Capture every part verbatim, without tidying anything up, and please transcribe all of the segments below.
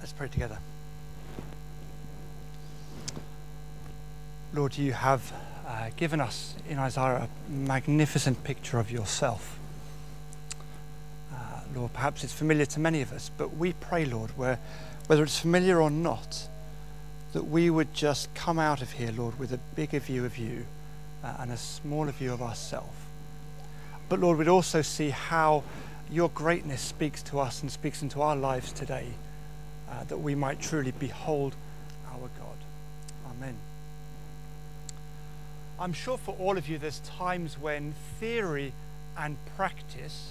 Let's pray together. Lord, you have uh, given us in Isaiah a magnificent picture of yourself. Uh, Lord, perhaps it's familiar to many of us, but we pray, Lord, where, whether it's familiar or not, that we would just come out of here, Lord, with a bigger view of you uh, and a smaller view of ourselves. But Lord, we'd also see how your greatness speaks to us and speaks into our lives today, uh, that we might truly behold our God. Amen. I'm sure for all of you there's times when theory and practice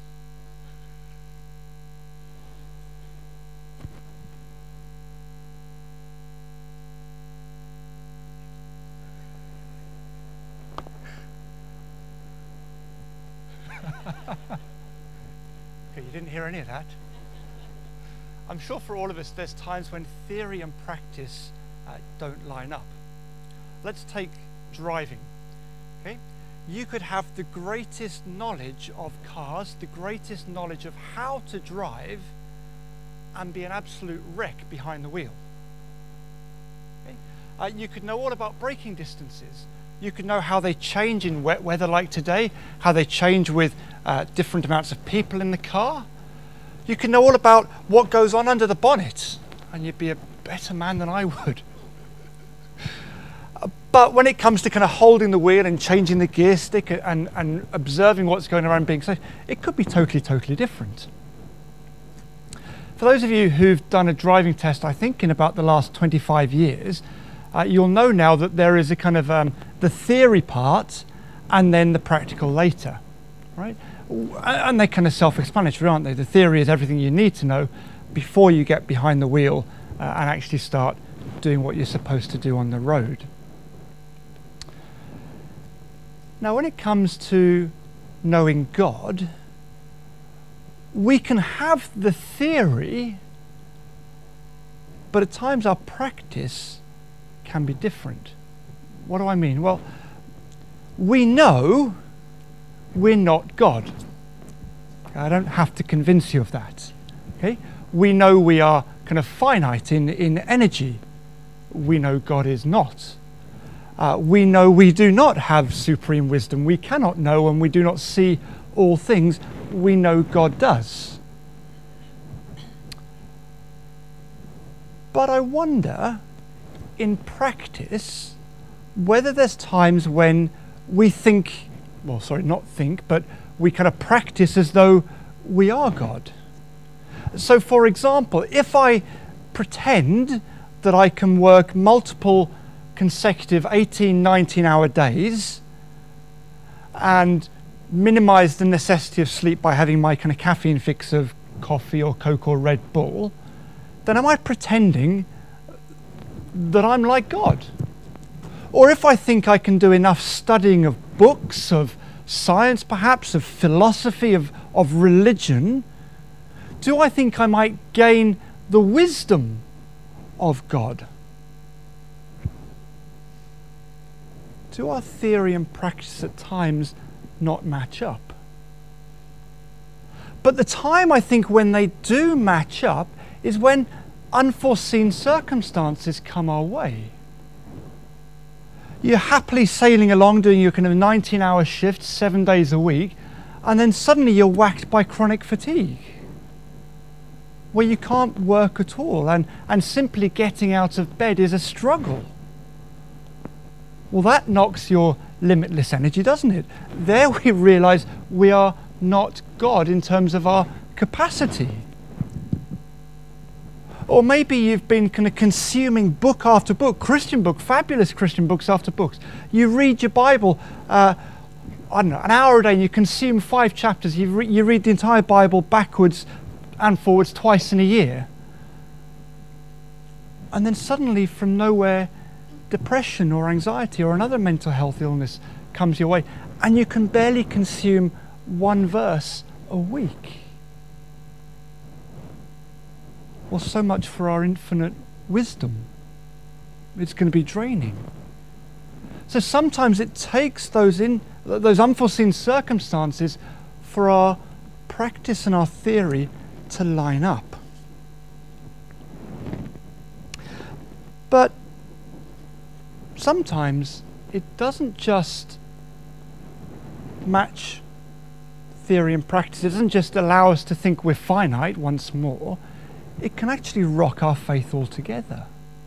Okay, you didn't hear any of that. I'm sure for all of us there's times when theory and practice uh, don't line up. Let's take driving. Okay, you could have the greatest knowledge of cars, the greatest knowledge of how to drive, and be an absolute wreck behind the wheel. Okay? Uh, you could know all about braking distances. You could know how they change in wet weather like today, how they change with uh, different amounts of people in the car. You could know all about what goes on under the bonnet, and you'd be a better man than I would. But when it comes to kind of holding the wheel and changing the gear stick and, and observing what's going around being safe, it could be totally, totally different. For those of you who've done a driving test, I think in about the last twenty-five years, uh, you'll know now that there is a kind of um, the theory part and then the practical later, right? And they're kind of self-explanatory, aren't they? The theory is everything you need to know before you get behind the wheel uh, and actually start doing what you're supposed to do on the road. Now, when it comes to knowing God, we can have the theory, but at times our practice can be different. What do I mean? Well, we know we're not God. I don't have to convince you of that. Okay? We know we are kind of finite in, in energy. We know God is not. Uh, we know we do not have supreme wisdom. We cannot know, and we do not see all things. We know God does. But I wonder, in practice, whether there's times when we think, well, sorry, not think, but we kind of practice as though we are God. So, for example, if I pretend that I can work multiple consecutive eighteen, nineteen hour days and minimize the necessity of sleep by having my kind of caffeine fix of coffee or Coke or Red Bull, then am I pretending that I'm like God? Or if I think I can do enough studying of books, of science perhaps, of philosophy, of, of religion, do I think I might gain the wisdom of God? Do our theory and practice at times not match up? But the time I think when they do match up is when unforeseen circumstances come our way. You're happily sailing along doing your kind of nineteen hour shifts, seven days a week, and then suddenly you're whacked by chronic fatigue, where you can't work at all, and, and simply getting out of bed is a struggle. Well, that knocks your limitless energy, doesn't it? There we realize we are not God in terms of our capacity. Or maybe you've been kind of consuming book after book, Christian book, fabulous Christian books after books. You read your Bible, uh, I don't know, an hour a day, and you consume five chapters. You, re- you read the entire Bible backwards and forwards twice in a year. And then suddenly, from nowhere, depression or anxiety or another mental health illness comes your way, and you can barely consume one verse a week. Well, so much for our infinite wisdom. It's going to be draining. So sometimes it takes those in those unforeseen circumstances for our practice and our theory to line up. But sometimes it doesn't just match theory and practice. It doesn't just allow us to think we're finite once more. It can actually rock our faith altogether.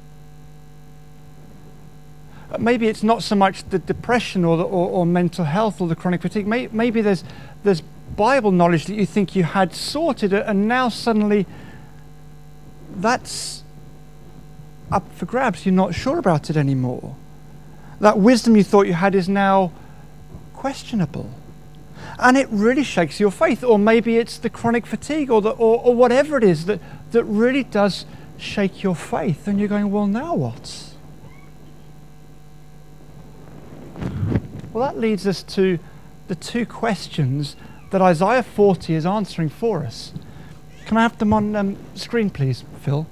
Maybe it's not so much the depression or, the, or, or mental health or the chronic fatigue. Maybe, maybe there's there's Bible knowledge that you think you had sorted, and now suddenly that's up for grabs. You're not sure about it anymore. That wisdom you thought you had is now questionable. And it really shakes your faith. Or maybe it's the chronic fatigue or, the, or, or whatever it is that, that really does shake your faith. And you're going, well, now what? Well, that leads us to the two questions that Isaiah forty is answering for us. Can I have them on um, screen, please, Phil?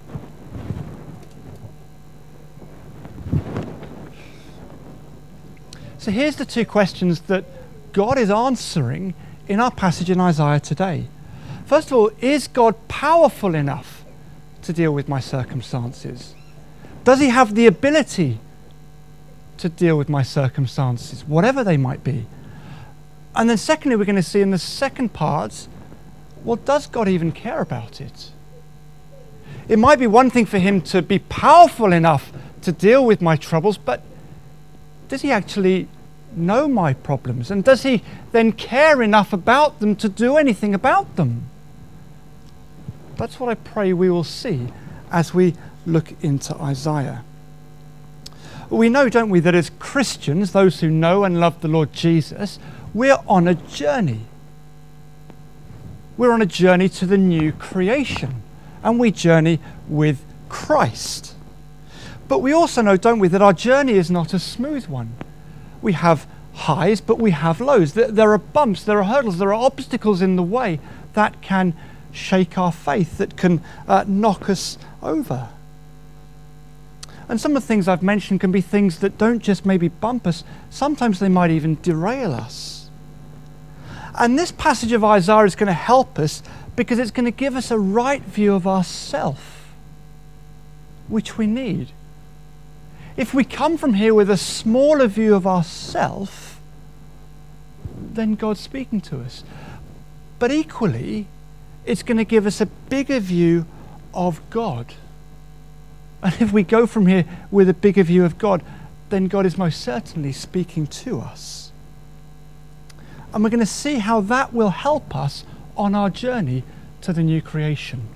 So here's the two questions that God is answering in our passage in Isaiah today. First of all, is God powerful enough to deal with my circumstances? Does he have the ability to deal with my circumstances, whatever they might be? And then secondly, we're going to see in the second part, well, does God even care about it? It might be one thing for him to be powerful enough to deal with my troubles, but does he actually know my problems? And does he then care enough about them to do anything about them? That's what I pray we will see as we look into Isaiah. We know, don't we, that as Christians, those who know and love the Lord Jesus, we're on a journey. We're on a journey to the new creation, and we journey with Christ. But we also know, don't we, that our journey is not a smooth one. We have highs, but we have lows. There are bumps, there are hurdles, there are obstacles in the way that can shake our faith, that can uh, knock us over. And some of the things I've mentioned can be things that don't just maybe bump us, sometimes they might even derail us. And this passage of Isaiah is going to help us because it's going to give us a right view of ourself, which we need. If we come from here with a smaller view of ourself, then God's speaking to us. But equally, it's going to give us a bigger view of God. And if we go from here with a bigger view of God, then God is most certainly speaking to us. And we're going to see how that will help us on our journey to the new creation.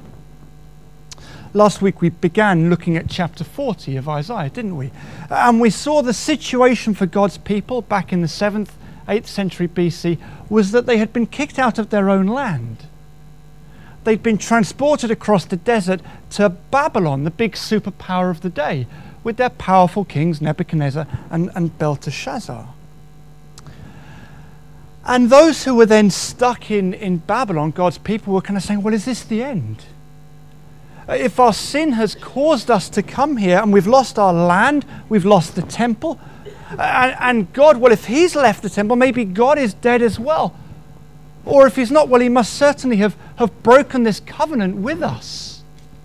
Last week we began looking at chapter forty of Isaiah, didn't we? And we saw the situation for God's people back in the seventh, eighth century B C was that they had been kicked out of their own land. They'd been transported across the desert to Babylon, the big superpower of the day, with their powerful kings Nebuchadnezzar and, and Belteshazzar. And those who were then stuck in, in Babylon, God's people, were kind of saying, well, is this the end? If our sin has caused us to come here and we've lost our land, we've lost the temple, and, and God, well, if he's left the temple, maybe God is dead as well. Or if he's not, well, he must certainly have, have broken this covenant with us.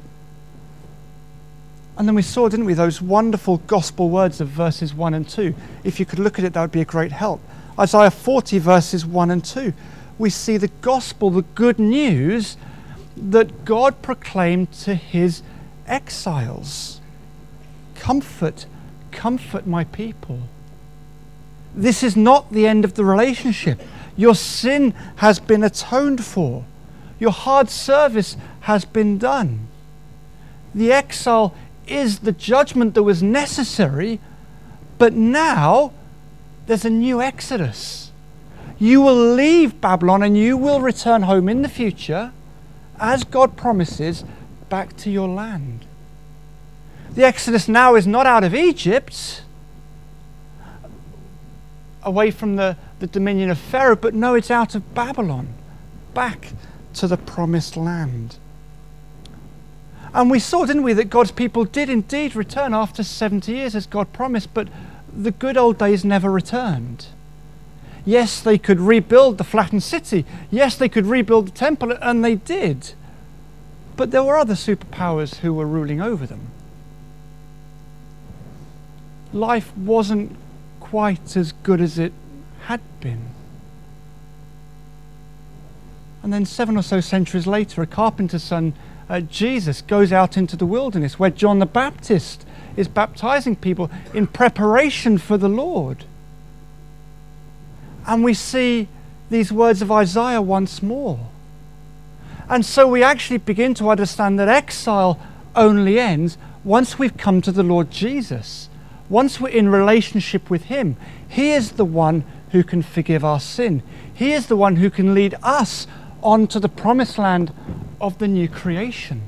And then we saw, didn't we, those wonderful gospel words of verses one and two. If you could look at it, that would be a great help. Isaiah forty, verses one and two. We see the gospel, the good news that God proclaimed to his exiles. Comfort, comfort my people. This is not the end of the relationship. Your sin has been atoned for. Your hard service has been done. The exile is the judgment that was necessary, but now there's a new exodus. You will leave Babylon and you will return home in the future, as God promises, back to your land. The exodus now is not out of Egypt, away from the, the dominion of Pharaoh, but no, it's out of Babylon, back to the promised land. And we saw, didn't we, that God's people did indeed return after seventy years as God promised, but the good old days never returned. Yes, they could rebuild the flattened city. Yes, they could rebuild the temple, and they did. But there were other superpowers who were ruling over them. life wasn't quite as good as it had been. And then seven or so centuries later, a carpenter's son, uh, Jesus, goes out into the wilderness where John the Baptist is baptizing people in preparation for the Lord. And we see these words of Isaiah once more. And so we actually begin to understand that exile only ends once we've come to the Lord Jesus. Once we're in relationship with him. He is the one who can forgive our sin. He is the one who can lead us onto the promised land of the new creation.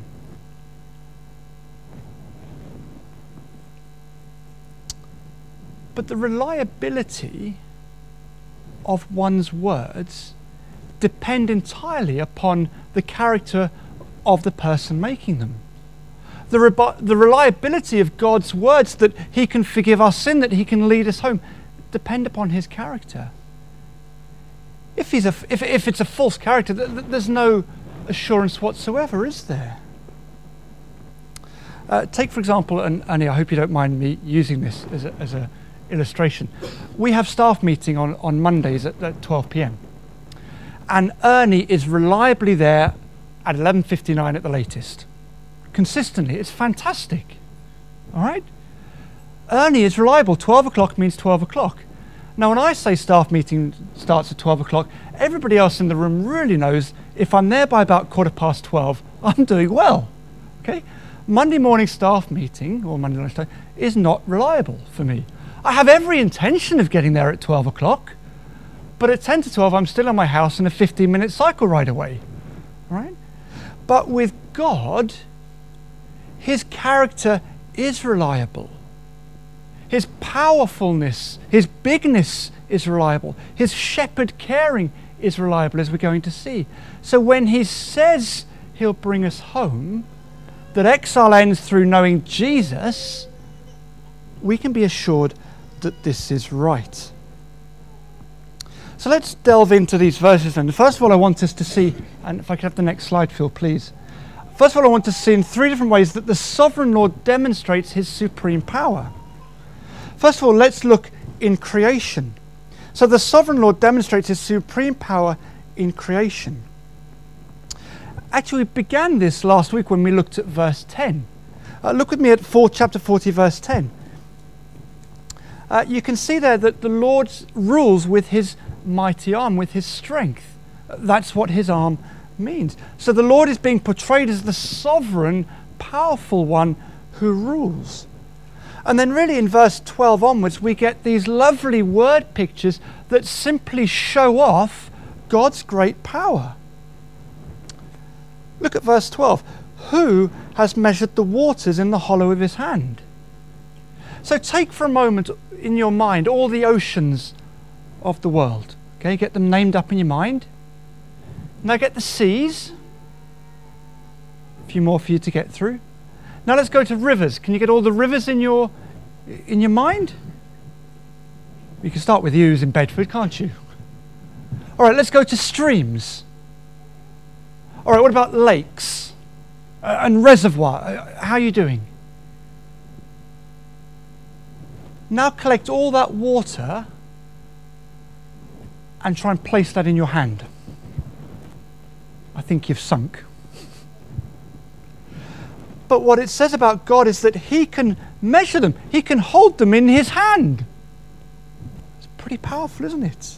But the reliability of one's words depend entirely upon the character of the person making them. The, re- the reliability of God's words that he can forgive our sin, that he can lead us home, depend upon his character. If, he's a, if, if it's a false character, th- th- there's no assurance whatsoever, is there? Uh, take, for example, and Annie, I hope you don't mind me using this as a, as a illustration. We have staff meeting on, on Mondays at, at twelve p.m. and Ernie is reliably there at eleven fifty-nine at the latest. Consistently. It's fantastic. All right? Ernie is reliable. twelve o'clock means twelve o'clock. Now, when I say staff meeting starts at twelve o'clock, everybody else in the room really knows if I'm there by about quarter past twelve, I'm doing well. Okay? Monday morning staff meeting, or Monday lunchtime, is not reliable for me. I have every intention of getting there at twelve o'clock, but at ten to twelve, I'm still in my house in a fifteen minute cycle ride away. All right? But with God, his character is reliable. His powerfulness, his bigness is reliable. His shepherd caring is reliable, as we're going to see. So when he says he'll bring us home, that exile ends through knowing Jesus, we can be assured that this is right. So let's delve into these verses then. First of all, I want us to see, and if I could have the next slide, Phil, please. First of all, I want to see in three different ways that the sovereign Lord demonstrates his supreme power. First of all, let's look in creation. So the sovereign Lord demonstrates his supreme power in creation. Actually, we began this last week when we looked at verse ten. Uh, look with me at four, chapter forty, verse ten. Uh, you can see there that the Lord rules with his mighty arm, with his strength. That's what his arm means. So the Lord is being portrayed as the sovereign, powerful one who rules. And then really in verse twelve onwards, we get these lovely word pictures that simply show off God's great power. Look at verse twelve. Who has measured the waters in the hollow of his hand? So take for a moment in your mind all the oceans of the world. Okay, get them named up in your mind. Now get the seas. A few more for you to get through. Now let's go to rivers. Can you get all the rivers in your in your mind? You can start with you in Bedford, can't you? All right, let's go to streams. All right, what about lakes uh, and reservoir? Uh, how are you doing? Now collect all that water and try and place that in your hand. I think you've sunk. But what it says about God is that he can measure them. He can hold them in his hand. It's pretty powerful, isn't it?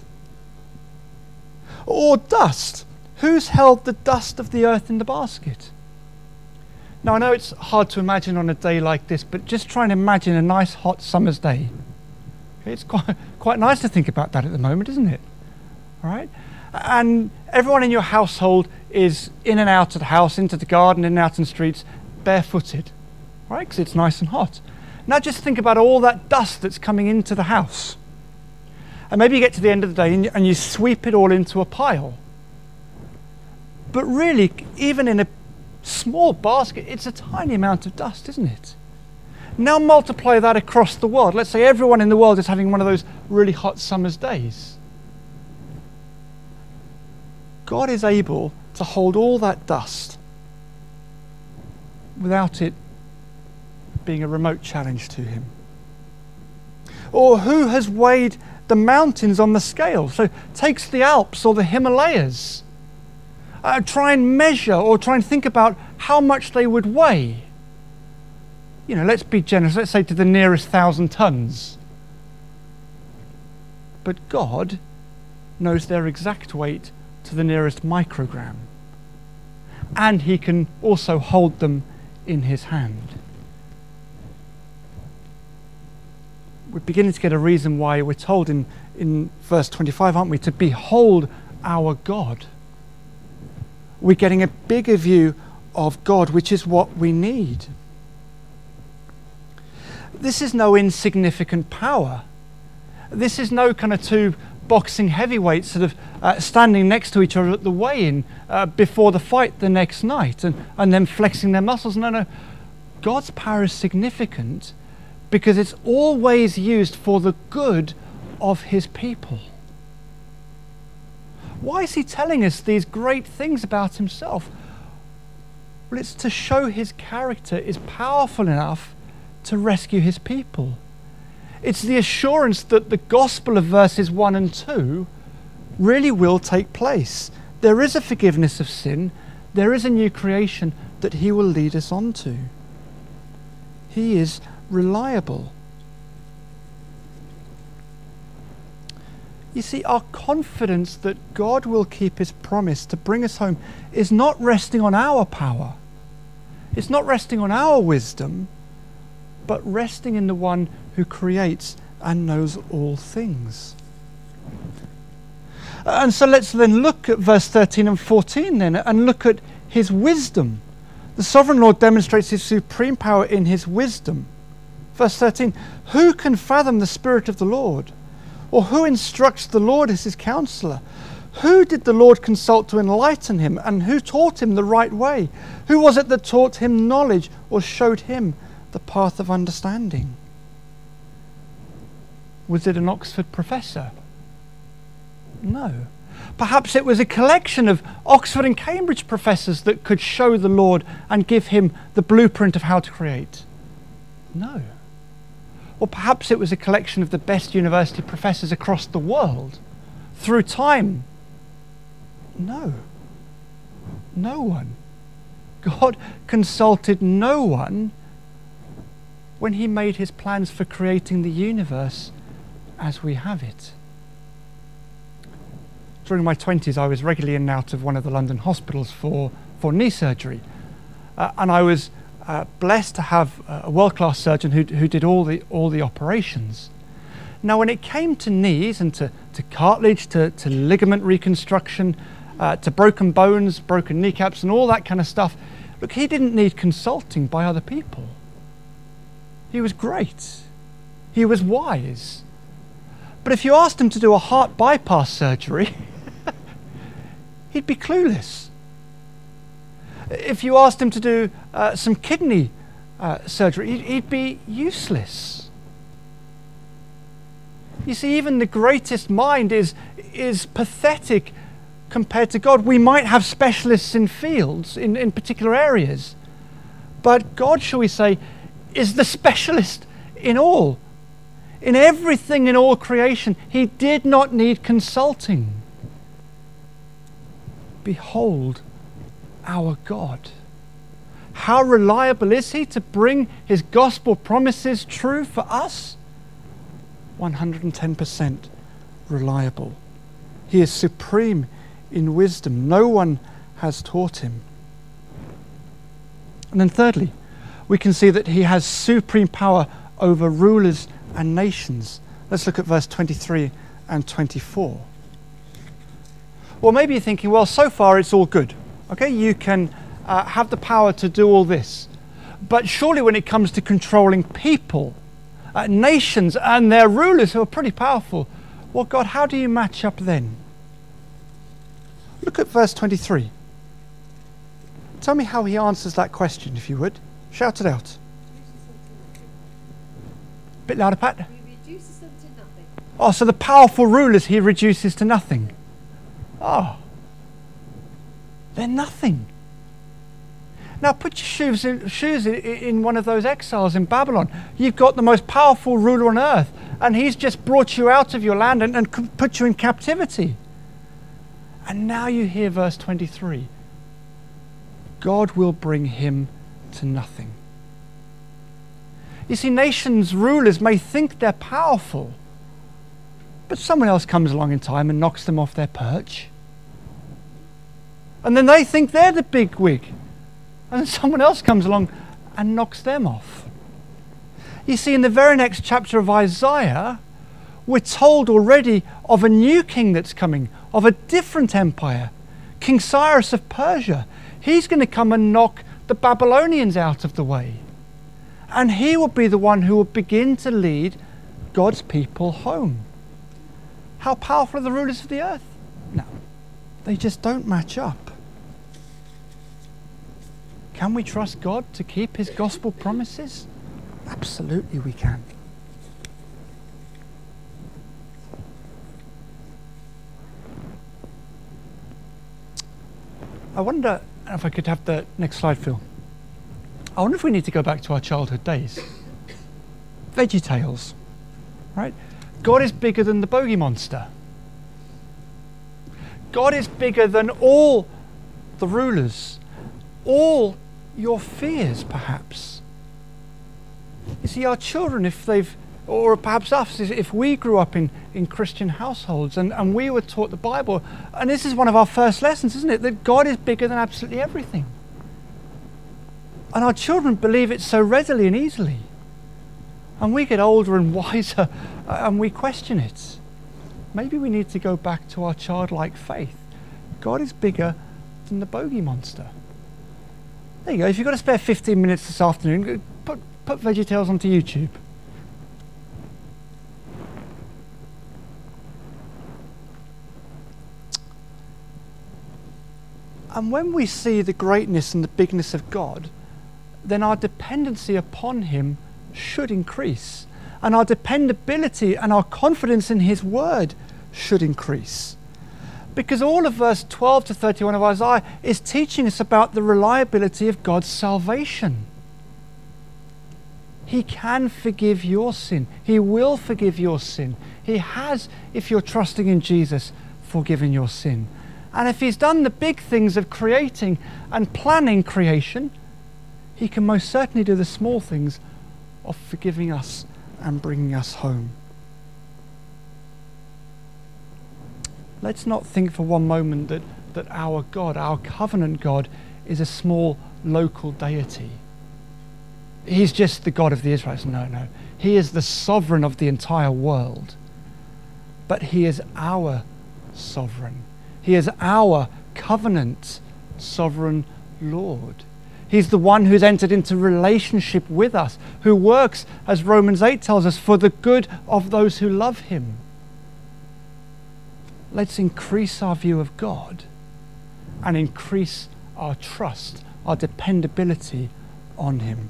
Or dust. Who's held the dust of the earth in the basket? Now, I know it's hard to imagine on a day like this, but just try and imagine a nice hot summer's day. Okay, it's quite, quite nice to think about that at the moment, isn't it? All right? And everyone in your household is in and out of the house, into the garden, in and out in the streets, barefooted, right? Because it's nice and hot. Now just think about all that dust that's coming into the house. And maybe you get to the end of the day and you, and you sweep it all into a pile. But really, even in a small basket, it's a tiny amount of dust, isn't it? Now multiply that across the world. Let's say everyone in the world is having one of those really hot summer's days. God is able to hold all that dust without it being a remote challenge to him. Or who has weighed the mountains on the scale? So takes the Alps or the Himalayas. Uh, try and measure or try and think about how much they would weigh. You know, let's be generous. Let's say to the nearest thousand tons. But God knows their exact weight to the nearest microgram. And he can also hold them in his hand. We're beginning to get a reason why we're told in, in verse twenty-five, aren't we, to behold our God. We're getting a bigger view of God, which is what we need. This is no insignificant power. This is no kind of two boxing heavyweights sort of uh, standing next to each other at the weigh-in uh, before the fight the next night and, and then flexing their muscles. No, no. God's power is significant because it's always used for the good of his people. Why is he telling us these great things about himself? Well, it's to show his character is powerful enough to rescue his people. It's the assurance that the gospel of verses one and two really will take place. There is a forgiveness of sin. There is a new creation that he will lead us on to. He is reliable. You see, our confidence that God will keep his promise to bring us home is not resting on our power. It's not resting on our wisdom, but resting in the one who creates and knows all things. And so let's then look at verse thirteen and fourteen then and look at his wisdom. The sovereign Lord demonstrates his supreme power in his wisdom. Verse thirteen, who can fathom the Spirit of the Lord? Or who instructs the Lord as his counselor? Who did the Lord consult to enlighten him? And who taught him the right way? Who was it that taught him knowledge or showed him the path of understanding? Was it an Oxford professor? No. Perhaps it was a collection of Oxford and Cambridge professors that could show the Lord and give him the blueprint of how to create? No. Or perhaps it was a collection of the best university professors across the world through time? No. No one. God consulted no one when he made his plans for creating the universe as we have it. During my twenties, I was regularly in and out of one of the London hospitals for, for knee surgery. Uh, and I was uh, blessed to have a world-class surgeon who, who did all the, all the operations. Now, when it came to knees and to, to cartilage, to, to ligament reconstruction, uh, to broken bones, broken kneecaps, and all that kind of stuff, look, he didn't need consulting by other people. He was great. He was wise. But if you asked him to do a heart bypass surgery, he'd be clueless. If you asked him to do uh, some kidney uh, surgery, he'd, he'd be useless. You see, even the greatest mind is, is pathetic compared to God. We might have specialists in fields, in, in particular areas, but God, shall we say, is the specialist in all. In everything in all creation, he did not need consulting. Behold our God. How reliable is he to bring his gospel promises true for us? one hundred ten percent reliable. He is supreme in wisdom. No one has taught him. And then thirdly, we can see that he has supreme power over rulers and nations. Let's look at verse twenty-three and twenty-four. Well, maybe you're thinking, well, so far it's all good. Okay, you can uh, have the power to do all this. But surely when it comes to controlling people, uh, nations and their rulers who are pretty powerful, well, God, how do you match up then? Look at verse twenty-three. Tell me how he answers that question, if you would. Shout it out. Bit louder, Pat. He reduces them to nothing. Oh, so the powerful rulers he reduces to nothing. Oh, they're nothing. Now put your shoes in, shoes in, in one of those exiles in Babylon. You've got the most powerful ruler on earth, and he's just brought you out of your land and, and put you in captivity. And now you hear verse twenty-three. God will bring him to nothing. You see, nations' rulers may think they're powerful, but someone else comes along in time and knocks them off their perch. And then they think they're the big wig. And then someone else comes along and knocks them off. You see, in the very next chapter of Isaiah, we're told already of a new king that's coming, of a different empire, King Cyrus of Persia. He's going to come and knock the Babylonians out of the way. And he will be the one who will begin to lead God's people home. How powerful are the rulers of the earth? No, they just don't match up. Can we trust God to keep his gospel promises? Absolutely we can. I wonder if I could have the next slide, Phil. I wonder if we need to go back to our childhood days. VeggieTales, right? God is bigger than the bogey monster. God is bigger than all the rulers, all your fears, perhaps. You see, our children, if they've, or perhaps us, if we grew up in, in Christian households and, and we were taught the Bible, and this is one of our first lessons, isn't it? That God is bigger than absolutely everything. And our children believe it so readily and easily. And we get older and wiser and we question it. Maybe we need to go back to our childlike faith. God is bigger than the bogey monster. There you go. If you've got to spare fifteen minutes this afternoon, put, put VeggieTales onto YouTube. And when we see the greatness and the bigness of God, then our dependency upon him should increase. And our dependability and our confidence in his word should increase. Because all of verse twelve to thirty-one of Isaiah is teaching us about the reliability of God's salvation. He can forgive your sin. He will forgive your sin. He has, if you're trusting in Jesus, forgiven your sin. And if he's done the big things of creating and planning creation, he can most certainly do the small things of forgiving us and bringing us home. Let's not think for one moment that, that our God, our covenant God, is a small local deity. He's just the God of the Israelites. No, no. He is the sovereign of the entire world. But he is our sovereign. He is our covenant sovereign Lord. He's the one who's entered into relationship with us, who works, as Romans eight tells us, for the good of those who love him. Let's increase our view of God and increase our trust, our dependability on him.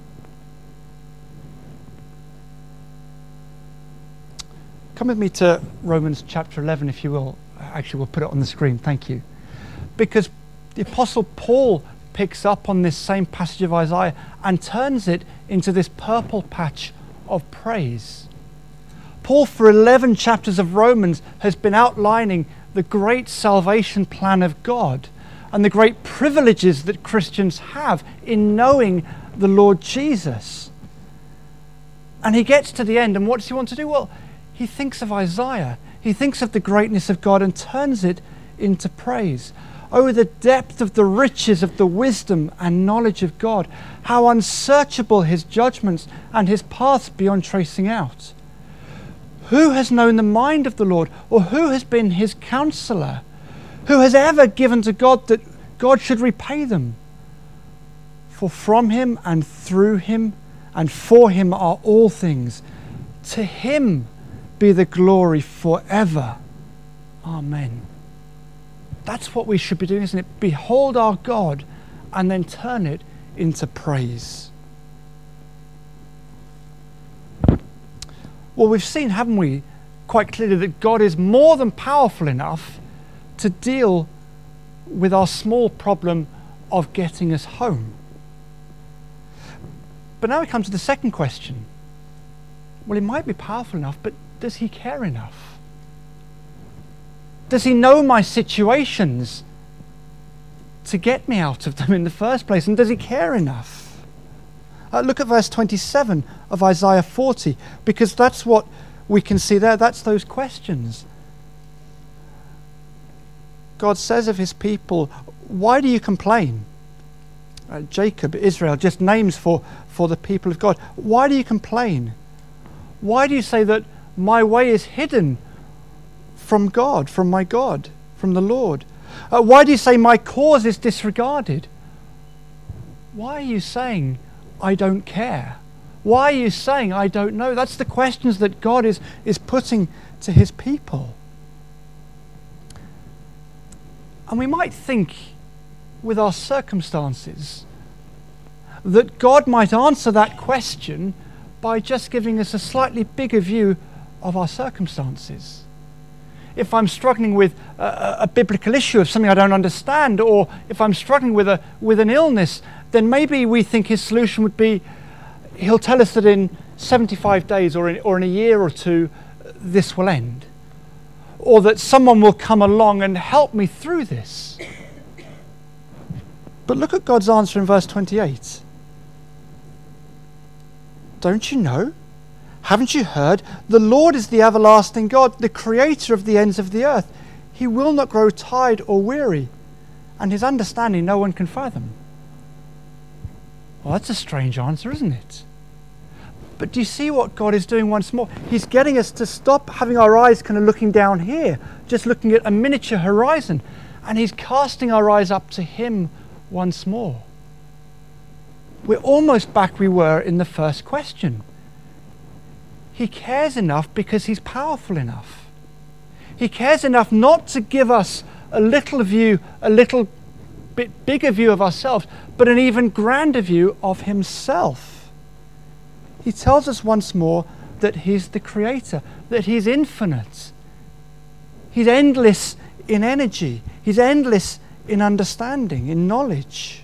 Come with me to Romans chapter eleven, if you will. Actually, we'll put it on the screen. Thank you. Because the Apostle Paul picks up on this same passage of Isaiah and turns it into this purple patch of praise. Paul, for eleven chapters of Romans, has been outlining the great salvation plan of God and the great privileges that Christians have in knowing the Lord Jesus. And he gets to the end, and what does he want to do? Well, he thinks of Isaiah. He thinks of the greatness of God and turns it into praise. Oh, the depth of the riches of the wisdom and knowledge of God. How unsearchable his judgments and his paths beyond tracing out. Who has known the mind of the Lord, or who has been his counselor? Who has ever given to God that God should repay them? For from him and through him and for him are all things. To him be the glory forever. Amen. That's what we should be doing, isn't it? Behold our God and then turn it into praise. Well, we've seen, haven't we, quite clearly that God is more than powerful enough to deal with our small problem of getting us home. But now we come to the second question. Well, he might be powerful enough, but does he care enough? Does he know my situations to get me out of them in the first place? And does he care enough? Uh, look at verse twenty-seven of Isaiah forty, because that's what we can see there. That's those questions. God says of his people, why do you complain? Uh, Jacob, Israel, just names for, for the people of God. Why do you complain? Why do you say that my way is hidden from God, from my God, from the Lord? Uh, why do you say my cause is disregarded? Why are you saying I don't care? Why are you saying I don't know? That's the questions that God is, is putting to his people. And we might think with our circumstances that God might answer that question by just giving us a slightly bigger view of our circumstances. If I'm struggling with a, a biblical issue of something I don't understand, or if I'm struggling with a with an illness, then maybe we think his solution would be he'll tell us that in seventy-five days or in, or in a year or two this will end, or that someone will come along and help me through this. But look at God's answer in verse twenty-eight. Don't you know? Haven't you heard? The Lord is the everlasting God, the creator of the ends of the earth. He will not grow tired or weary, and his understanding no one can fathom. Well, that's a strange answer, isn't it? But do you see what God is doing once more? He's getting us to stop having our eyes kind of looking down here, just looking at a miniature horizon, and he's casting our eyes up to him once more. We're almost back we were in the first question. He cares enough because he's powerful enough. He cares enough not to give us a little view, a little bit bigger view of ourselves, but an even grander view of himself. He tells us once more that he's the creator, that he's infinite. He's endless in energy. He's endless in understanding, in knowledge.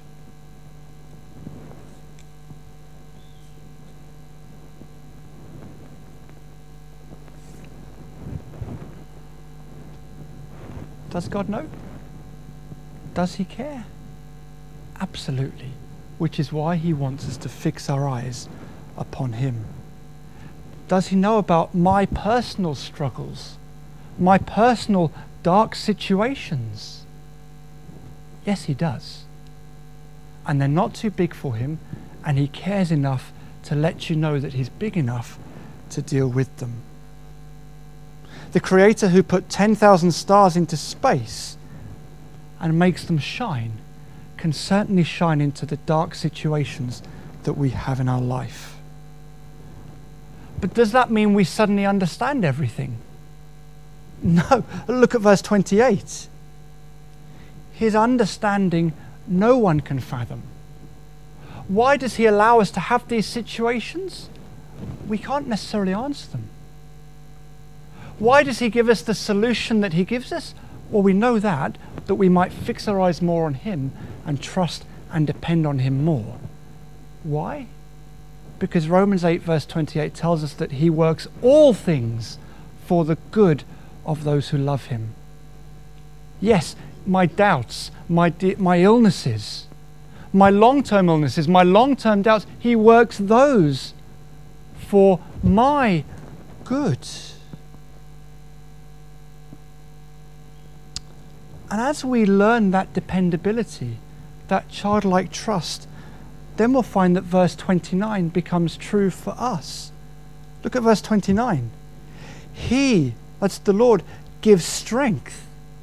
Does God know? Does he care? Absolutely. Which is why he wants us to fix our eyes upon him. Does he know about my personal struggles, my personal dark situations? Yes, he does. And they're not too big for him, and he cares enough to let you know that he's big enough to deal with them. The creator who put ten thousand stars into space and makes them shine can certainly shine into the dark situations that we have in our life. But does that mean we suddenly understand everything? No. Look at verse twenty-eight. His understanding no one can fathom. Why does he allow us to have these situations? We can't necessarily answer them. Why does he give us the solution that he gives us? Well, we know that, that we might fix our eyes more on him and trust and depend on him more. Why? Because Romans eight verse twenty-eight tells us that he works all things for the good of those who love him. Yes, my doubts, my, de- my illnesses, my long-term illnesses, my long-term doubts, he works those for my good. And as we learn that dependability, that childlike trust, then we'll find that verse twenty-nine becomes true for us. Look at verse twenty-nine. He, that's the Lord, gives strength.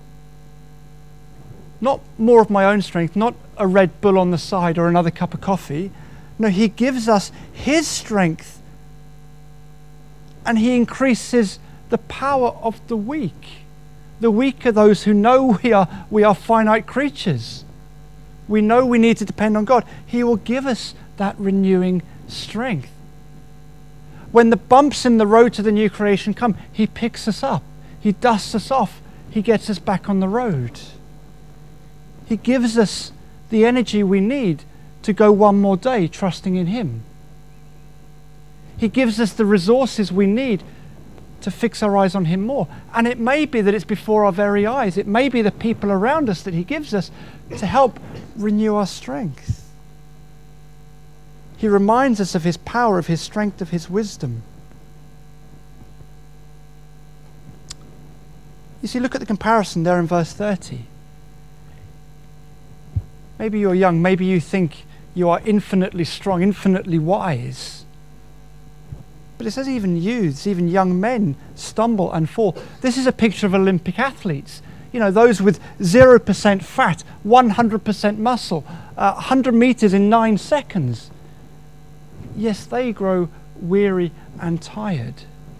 Not more of my own strength, not a Red Bull on the side or another cup of coffee. No, he gives us his strength. And he increases the power of the weak. The weak are those who know we are, we are finite creatures. We know we need to depend on God. He will give us that renewing strength. When the bumps in the road to the new creation come, he picks us up. He dusts us off. He gets us back on the road. He gives us the energy we need to go one more day trusting in him. He gives us the resources we need to fix our eyes on him more. And it may be that it's before our very eyes. It may be the people around us that he gives us to help renew our strength. He reminds us of his power, of his strength, of his wisdom. You see, look at the comparison there in verse thirty. Maybe you're young, maybe you think you are infinitely strong, infinitely wise. But it says even youths, even young men stumble and fall. This is a picture of Olympic athletes. You know, those with zero percent fat, one hundred percent muscle, uh, one hundred meters in nine seconds. Yes, they grow weary and tired.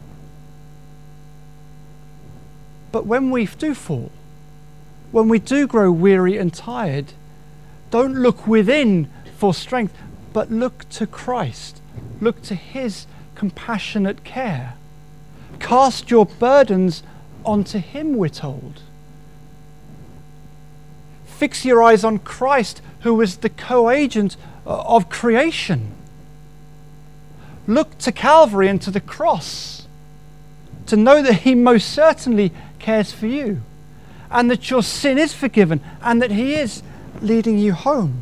But when we do fall, when we do grow weary and tired, don't look within for strength, but look to Christ. Look to his compassionate care. Cast your burdens onto him, we're told. Fix your eyes on Christ, who was the co-agent of creation. Look to Calvary and to the cross to know that he most certainly cares for you and that your sin is forgiven and that he is leading you home.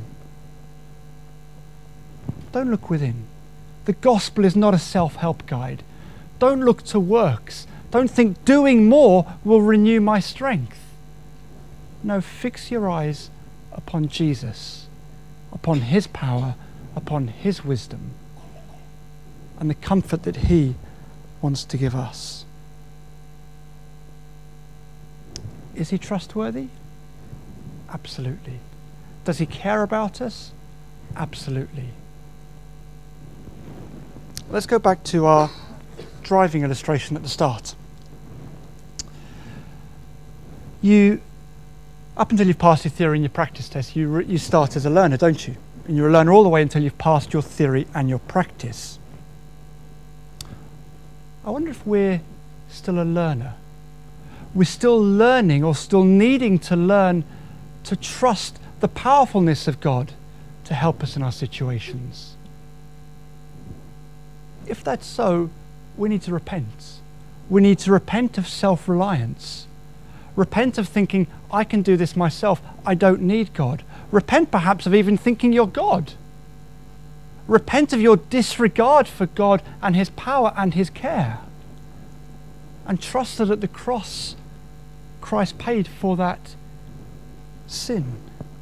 Don't look within. The gospel is not a self-help guide. Don't look to works. Don't think doing more will renew my strength. No, fix your eyes upon Jesus, upon his power, upon his wisdom, and the comfort that he wants to give us. Is he trustworthy? Absolutely. Does he care about us? Absolutely. Let's go back to our driving illustration at the start. You, up until you've passed your theory and your practice test, you, re- you start as a learner, don't you? And you're a learner all the way until you've passed your theory and your practice. I wonder if we're still a learner. We're still learning or still needing to learn to trust the powerfulness of God to help us in our situations. If that's so, we need to repent. We need to repent of self-reliance. Repent of thinking, I can do this myself, I don't need God. Repent perhaps of even thinking you're God. Repent of your disregard for God and his power and his care. And trust that at the cross, Christ paid for that sin.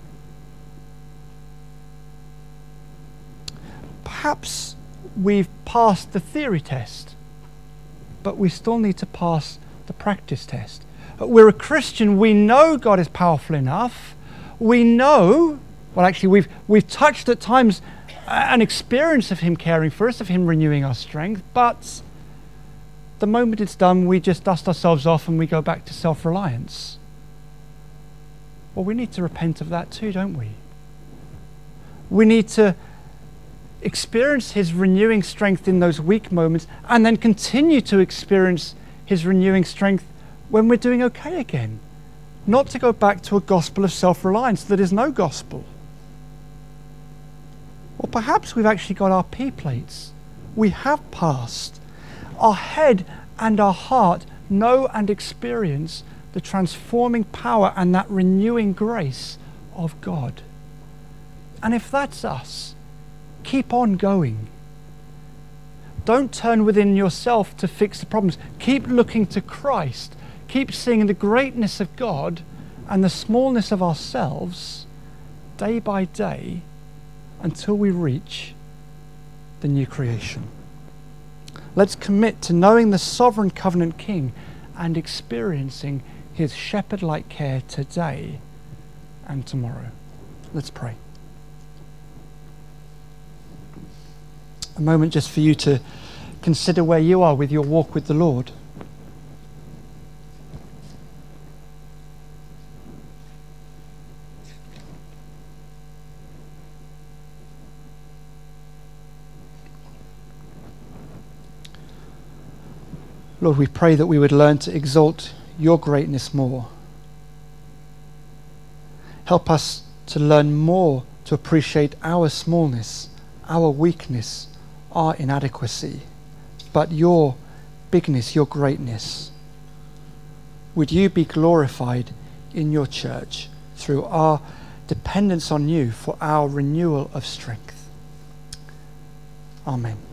Perhaps we've passed the theory test, but we still need to pass the practice test. We're a Christian, we know God is powerful enough. We know, well actually we've we've touched at times an experience of him caring for us, of him renewing our strength, but the moment it's done, we just dust ourselves off and we go back to self-reliance. Well, we need to repent of that too, don't we? We need to experience his renewing strength in those weak moments and then continue to experience his renewing strength when we're doing okay again. Not to go back to a gospel of self-reliance that is no gospel. Or perhaps we've actually got our P plates. We have passed. Our head and our heart know and experience the transforming power and that renewing grace of God. And if that's us, keep on going. Don't turn within yourself to fix the problems. Keep looking to Christ. Keep seeing the greatness of God and the smallness of ourselves day by day until we reach the new creation. Let's commit to knowing the sovereign covenant King and experiencing his shepherd-like care today and tomorrow. Let's pray. A moment just for you to consider where you are with your walk with the Lord. Lord, we pray that we would learn to exalt your greatness more. Help us to learn more to appreciate our smallness, our weakness, our inadequacy. but your bigness, your greatness. Would you be glorified in your church through our dependence on you for our renewal of strength. Amen.